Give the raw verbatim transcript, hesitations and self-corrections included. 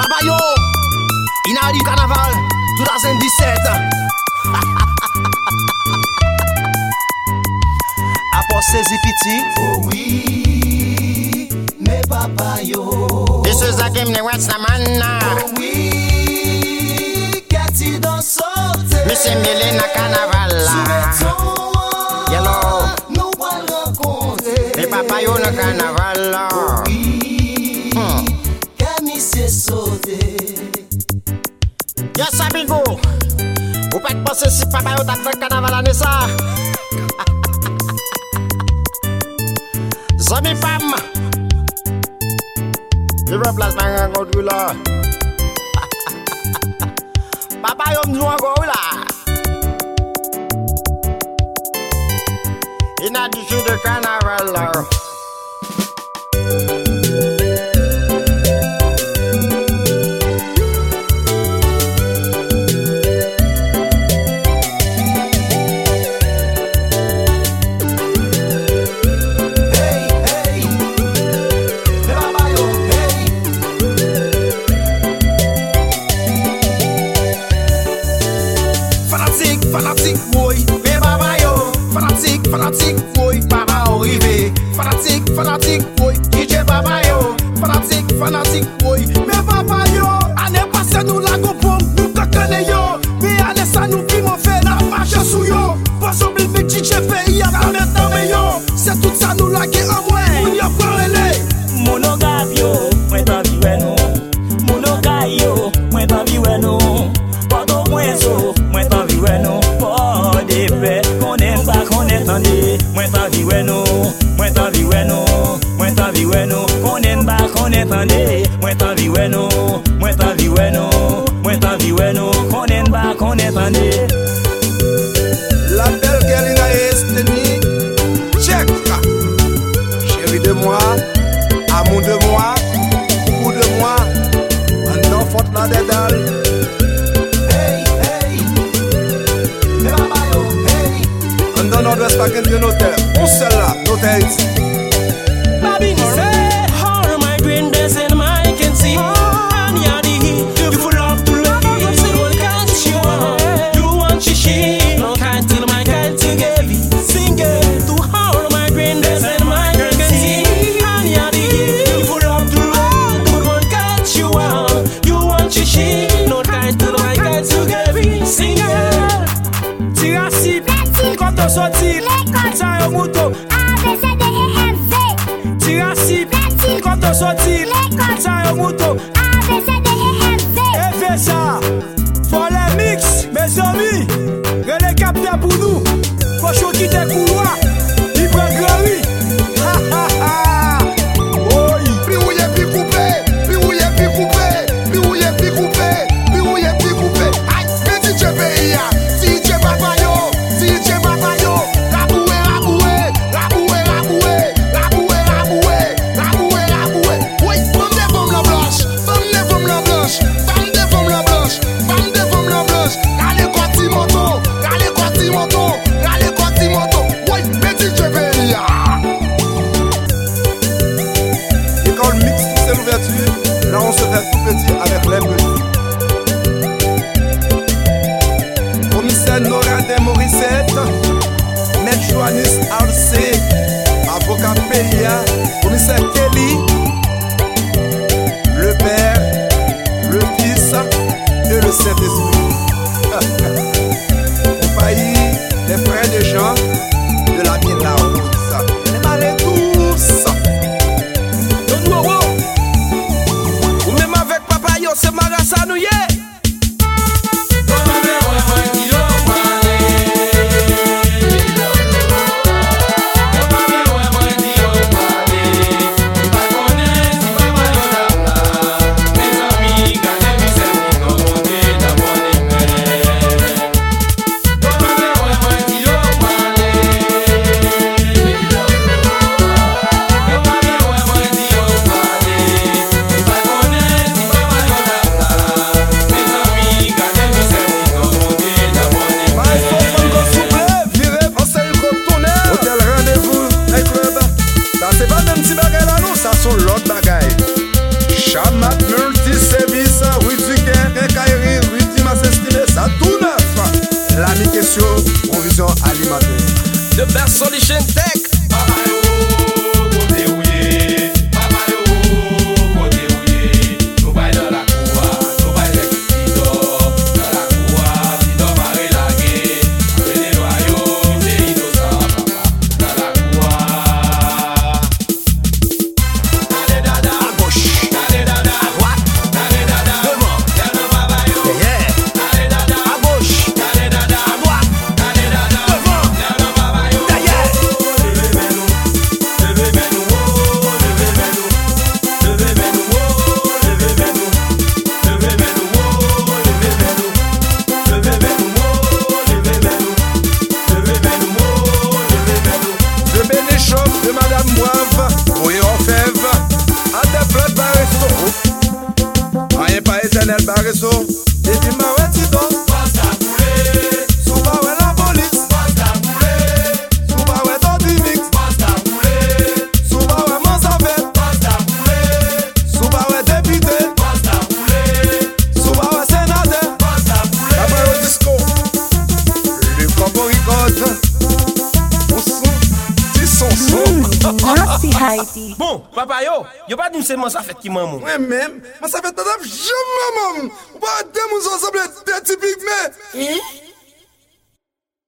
Papa yo, Inadi Carnaval deux mille dix-sept. Apport saisi piti. Oh oui, mais papa yo. This is a game that wants the man. Oh oui, qu'est-il dans sauter? Missy Milena Carnaval. Yellow. Nous allons rencontrer. Les papa yo le carnaval. Oh oui, Hmm. qu'est-il s'est sauté? Yes, amigo. Vous pas penser si papa yo t'a fait carnaval année ça. Zami femme. Je veux place par un contre là. Papa yo m'joue encore là. Il a du jeu de carnaval là. Fanatique, boy, mais papa yo. Fanatique, fanatique, boy, papa arrivé. Fanatique, fanatique, boy, D J papa yo. Fanatique, fanatique, boy, mais papa yo. Année passée nous la gopom, nous kakane yo. Mais année ça nous vit mon fait, la marche sous yo. Pas oublier le D J fait, y'a pas maintenant mais yo. C'est tout ça nous la qui en moins, on y a parlé. Monogame yo, moi t'en vivre nous. Monogame yo, moi t'en vivre nous. Pas moins so, moi t'en vivre nous. Pas de paix, qu'on aime pas, qu'on entendait. Moi t'en vivre nous, moi t'en vivre nous. Moi t'en vivre nous, qu'on aime pas, qu'on entendait. Moi t'en vivre nous, moi t'en vivre nous. Moi t'en vivre nous, qu'on aime pas, qu'on entendait. La belle Kelina Esteni, check. Chérie de moi, amour de moi, coucou de moi, un enfant là dedans. Hey, hey, mais papa yo, hey. On donne notre respect de notaire, on seul là, notaire ici. Baby, say, all my green days in my can see. And you're the heat, beautiful love to love. Say, what can't you want? You want shishi, no kind till my kind to give you. Sing it to all my green days in my can see. And you're the heat, beautiful love to love. But what can't you want? You want shishi, no kind till my kind to give you. Sing it. Tirasi, quand on sortit, ça y est, moto. Tirasi, quand on sortit, ça y est, moto. Et fais ça, faut les mix, mes amis. Relais capteur pour nous. Faut choquer tes couloirs. Il prend grand oui. Ha ha ha. Oui. Puis où y'a puis coupé, puis où y'a puis coupé, puis où y'a puis coupé, puis où y'a puis coupé. Aïe, mais D J P I A, D J Papa yo, D J Papa yo. La bouée, la bouée, la bouée, la bouée, la bouée, la bouée, la bouée, la bouée. Oui, femme des femmes la blanche, femme des femmes la blanche, femme des femmes la blanche, femme des femmes la blanche. Allez, quoi, Timoto, allez, quoi, Timoto, allez, quoi, Timoto. Oui, Haïti. Bon, papa yo, yo pas dit seulement ça fait qui maman. Ouais même, moi ça fait tant jamais maman. Ou pas deux nous ensemble des typiques mais.